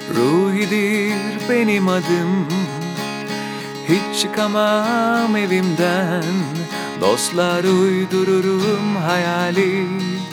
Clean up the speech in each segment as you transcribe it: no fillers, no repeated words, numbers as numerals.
Ruhidir benim adım, hiç çıkamam evimden. Dostlar uydururum hayali,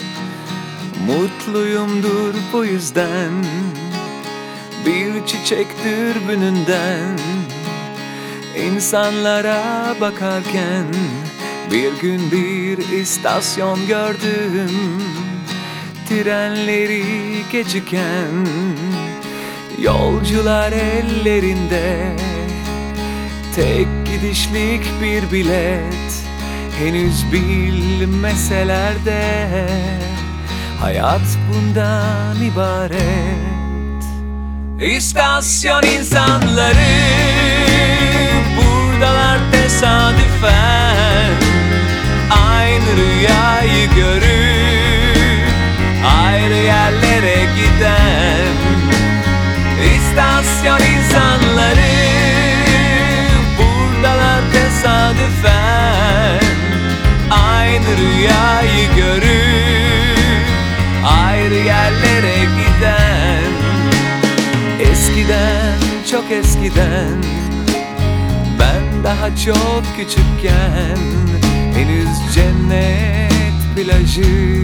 mutluyumdur bu yüzden. Bir çiçektir bününden, insanlara bakarken bir gün bir istasyon gördüm, trenleri geciken. Yolcular ellerinde tek gidişlik bir bilet, henüz bilmeseler de hayat bundan ibaret. İstasyon insanları buradalar tesadüfen, aynı rüyayı görüp ayrı yerlere giden. İstasyon insanları buradalar tesadüfen, aynı rüyayı görüp ayrı yerlere giden. Eskiden, çok eskiden, ben daha çok küçükken, henüz cennet plajı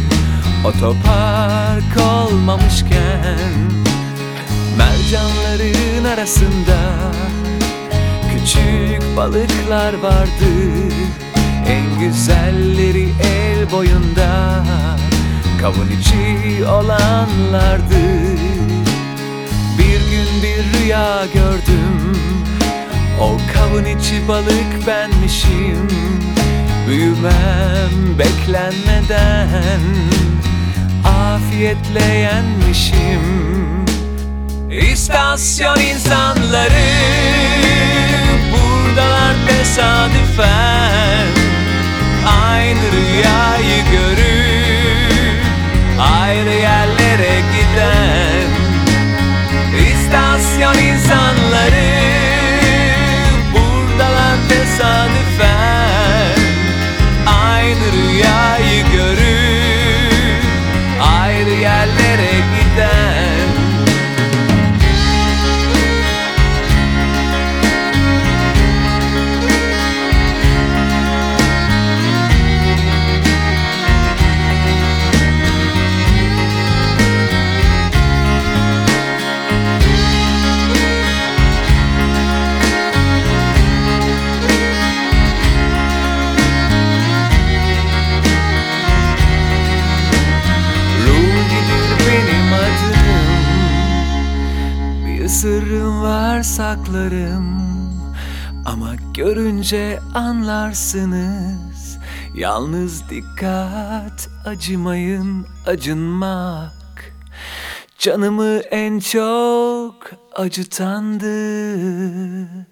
otopark olmamışken, mercanların arasında küçük balıklar vardı. En güzelleri el boyunda, kavun içi olanlardı. Bir gün bir rüya gördüm, o kavun içi balık benmişim. Büyümem beklenmeden afiyetle yenmişim. İstasyon insanları buradalar tesadüfen, aynı rüyayı görüp ayrı yerlere giden. İstasyon insanları buradalar tesadüfen, aynı rüyayı görüp ayrı yerlere giden. Sırrım var saklarım, ama görünce anlarsınız. Yalnız dikkat, acımayın, acınmak canımı en çok acıtandır.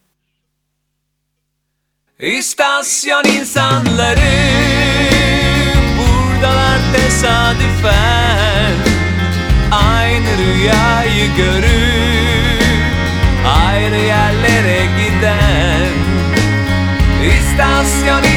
İstasyon insanları buradalar tesadüfen, aynı rüyayı görüp ayrı yerlere giden. İstasyon